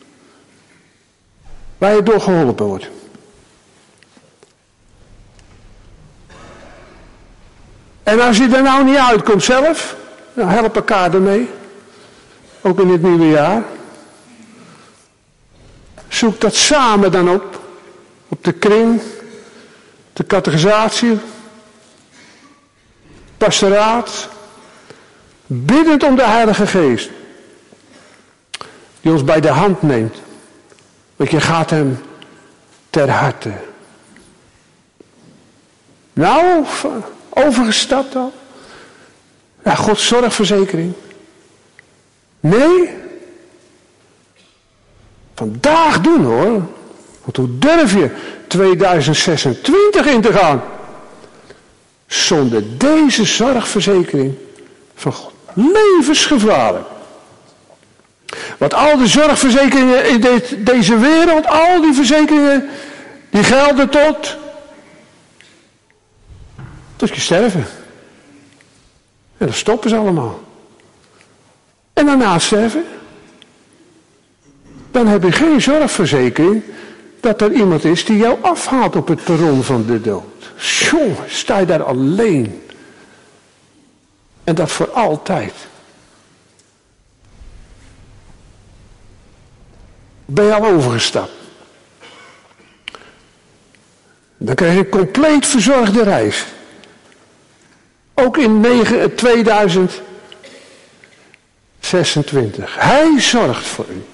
Speaker 2: waar je door geholpen wordt. En als je er nou niet uitkomt zelf, dan help elkaar ermee. Ook in het nieuwe jaar. Zoek dat samen dan op. Op de kring, de catechisatie, pastoraat. Biddend om de Heilige Geest. Die ons bij de hand neemt. Want je gaat hem ter harte. Nou, overgestapt al. Ja, Gods zorgverzekering. Nee. Vandaag doen hoor. Want hoe durf je 2026 in te gaan? Zonder deze zorgverzekering van God. Levensgevaarlijk. Want al de zorgverzekeringen in deze wereld, al die verzekeringen, die gelden tot je sterven. En dan stoppen ze allemaal. En daarna sterven. Dan heb je geen zorgverzekering dat er iemand is die jou afhaalt op het perron van de dood. Jongen, sta je daar alleen. En dat voor altijd. Ben je al overgestapt? Dan krijg je een compleet verzorgde reis. Ook in 2026. Hij zorgt voor u.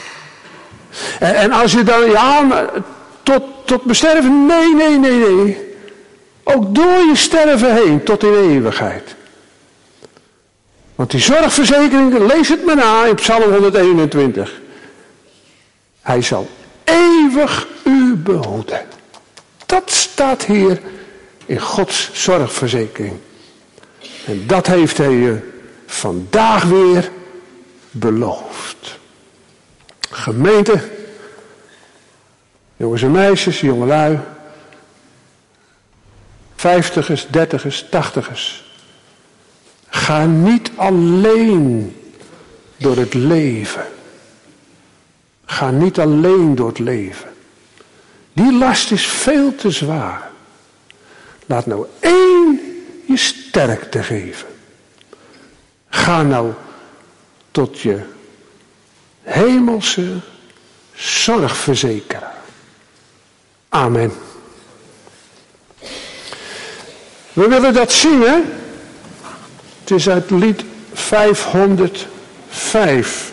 Speaker 2: En als je dan, tot besterven, nee. Ook door je sterven heen, tot in eeuwigheid. Want die zorgverzekering, lees het maar na in Psalm 121. Hij zal eeuwig u behoeden. Dat staat hier in Gods zorgverzekering. En dat heeft hij je vandaag weer beloofd. Gemeente, jongens en meisjes, jongelui, 50ers, 30ers, 80ers. Ga niet alleen door het leven. Ga niet alleen door het leven. Die last is veel te zwaar. Laat nou één je sterkte geven. Ga nou tot je hemelse zorgverzekeraar. Amen. We willen dat zingen. Het is uit lied 505.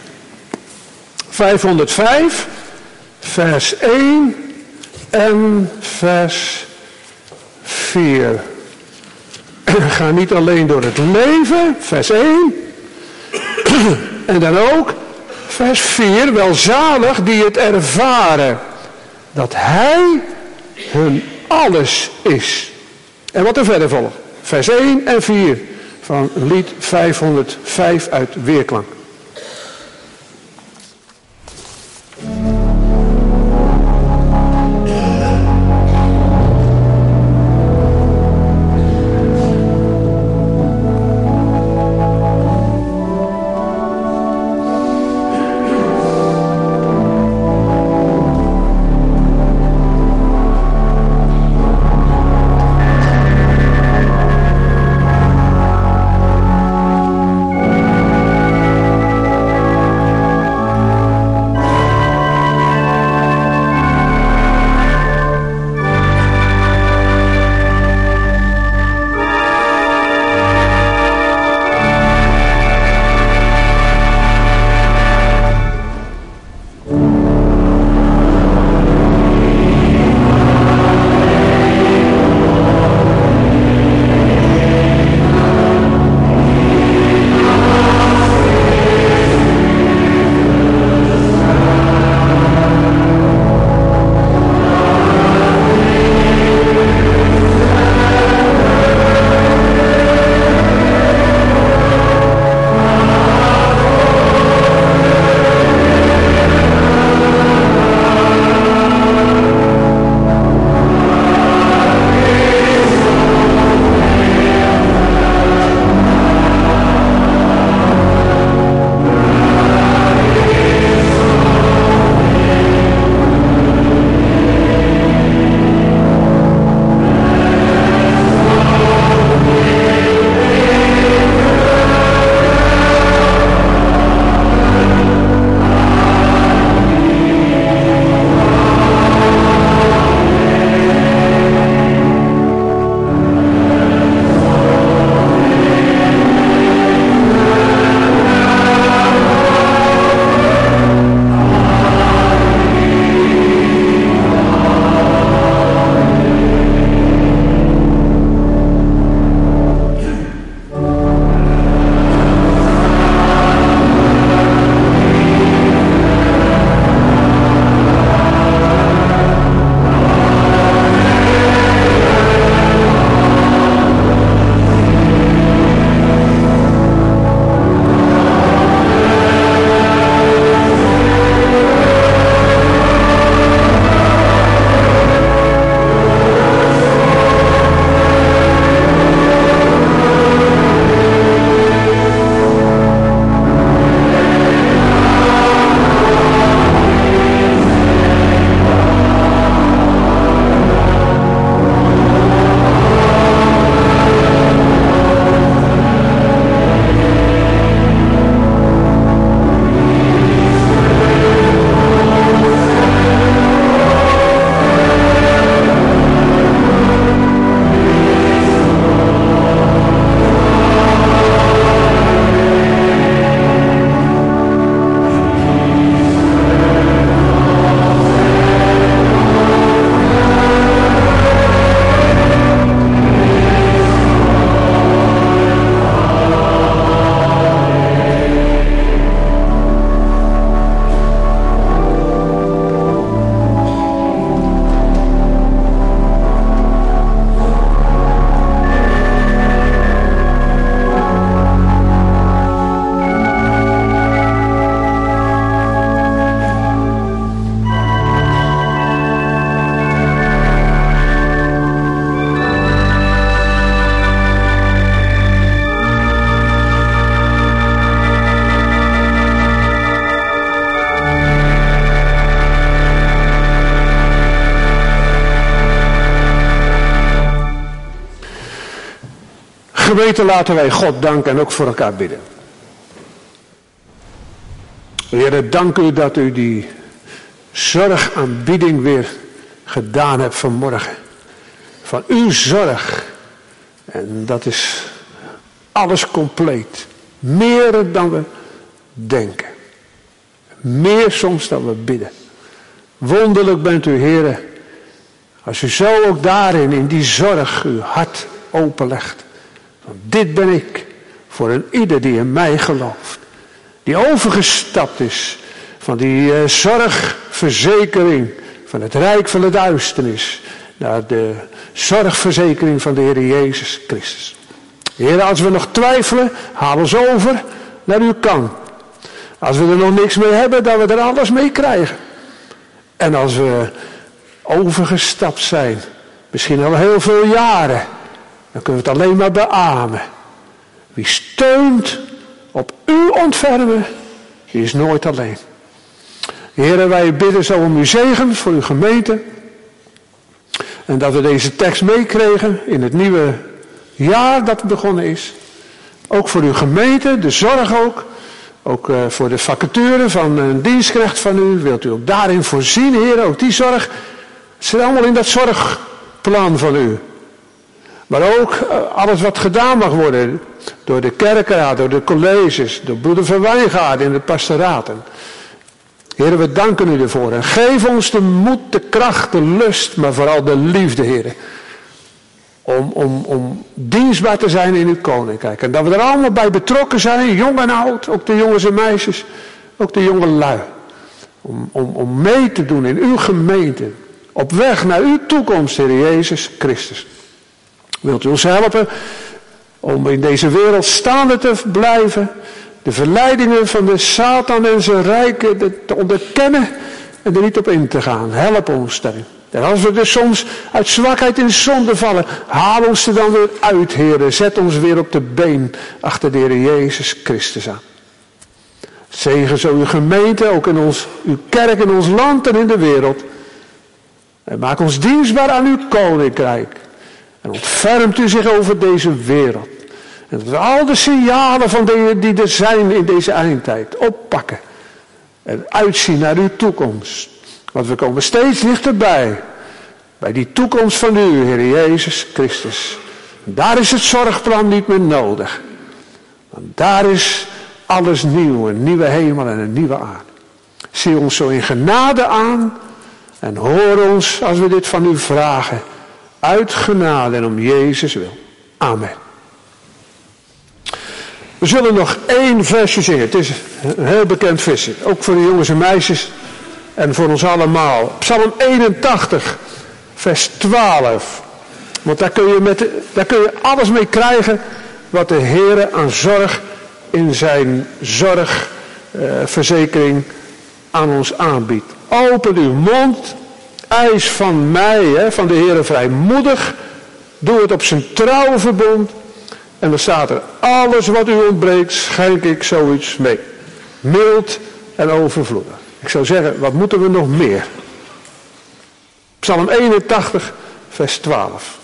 Speaker 2: 505, vers 1 en vers 4. Ga niet alleen door het leven, vers 1. En dan ook vers 4. Welzalig die het ervaren. Dat hij hun alles is. En wat er verder volgt. Vers 1 en 4 van lied 505 uit Weerklank. Gemeente, laten wij God danken en ook voor elkaar bidden. Heer, dank u dat u die zorgaanbieding weer gedaan hebt vanmorgen. Van uw zorg. En dat is alles compleet. Meer dan we denken. Meer soms dan we bidden. Wonderlijk bent u, Heer. Als u zo ook daarin, in die zorg, uw hart openlegt. Want dit ben ik voor een ieder die in mij gelooft. Die overgestapt is van die zorgverzekering van het rijk van de duisternis. Naar de zorgverzekering van de Heer Jezus Christus. Heer, als we nog twijfelen, haal ons over naar uw kant. Als we er nog niks mee hebben, dat we er alles mee krijgen. En als we overgestapt zijn, misschien al heel veel jaren, dan kunnen we het alleen maar beamen. Wie steunt op uw ontfermen, die is nooit alleen. Heer, wij bidden zo om uw zegen voor uw gemeente. En dat we deze tekst meekregen in het nieuwe jaar dat begonnen is. Ook voor uw gemeente, de zorg ook. Ook voor de vacature van een dienstknecht van u. Wilt u ook daarin voorzien, Heer, ook die zorg. Het zit allemaal in dat zorgplan van u. Maar ook alles wat gedaan mag worden door de kerkraad, door de colleges, door broeder Van Wijngaarden in de pastoraten. Heer, we danken u ervoor. En geef ons de moed, de kracht, de lust, maar vooral de liefde, Heer. Om dienstbaar te zijn in uw koninkrijk. En dat we er allemaal bij betrokken zijn, jong en oud, ook de jongens en meisjes, ook de jonge lui. Om mee te doen in uw gemeente. Op weg naar uw toekomst, Heer Jezus Christus. Wilt u ons helpen om in deze wereld staande te blijven. De verleidingen van de Satan en zijn rijken te onderkennen en er niet op in te gaan. Help ons daarin. En als we dus soms uit zwakheid in zonde vallen, haal ons er dan weer uit, Heer. Zet ons weer op de been achter de Heer Jezus Christus aan. Zegen zo uw gemeente, ook in uw kerk in ons land en in de wereld. En maak ons dienstbaar aan uw koninkrijk. En ontfermt u zich over deze wereld. En dat we al de signalen van die er zijn in deze eindtijd oppakken. En uitzien naar uw toekomst. Want we komen steeds dichterbij. Bij die toekomst van u, Heer Jezus Christus. En daar is het zorgplan niet meer nodig. Want daar is alles nieuw. Een nieuwe hemel en een nieuwe aarde. Zie ons zo in genade aan. En hoor ons als we dit van u vragen. Uit genade en om Jezus wil. Amen. We zullen nog 1 versje zingen. Het is een heel bekend versje. Ook voor de jongens en meisjes. En voor ons allemaal. Psalm 81. Vers 12. Want daar kun je alles mee krijgen. Wat de Heere aan zorg in zijn zorgverzekering aan ons aanbiedt. Open uw mond. Eis van mij, van de Heere vrijmoedig. Doe het op zijn trouwe verbond. En dan staat er, alles wat u ontbreekt, schenk ik zoiets mee. Mild en overvloedig. Ik zou zeggen, wat moeten we nog meer? Psalm 81, vers 12.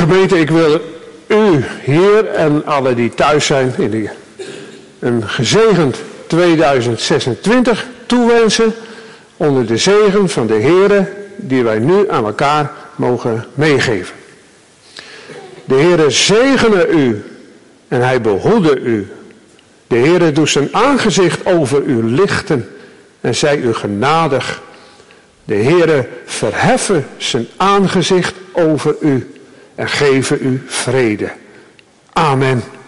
Speaker 2: Gemeente, ik wil u hier en alle die thuis zijn een gezegend 2026 toewensen onder de zegen van de Heere die wij nu aan elkaar mogen meegeven. De Heere zegene u en hij behoede u. De Heere doet zijn aangezicht over u lichten en zij u genadig. De Heere verheffen zijn aangezicht over u en geven u vrede. Amen.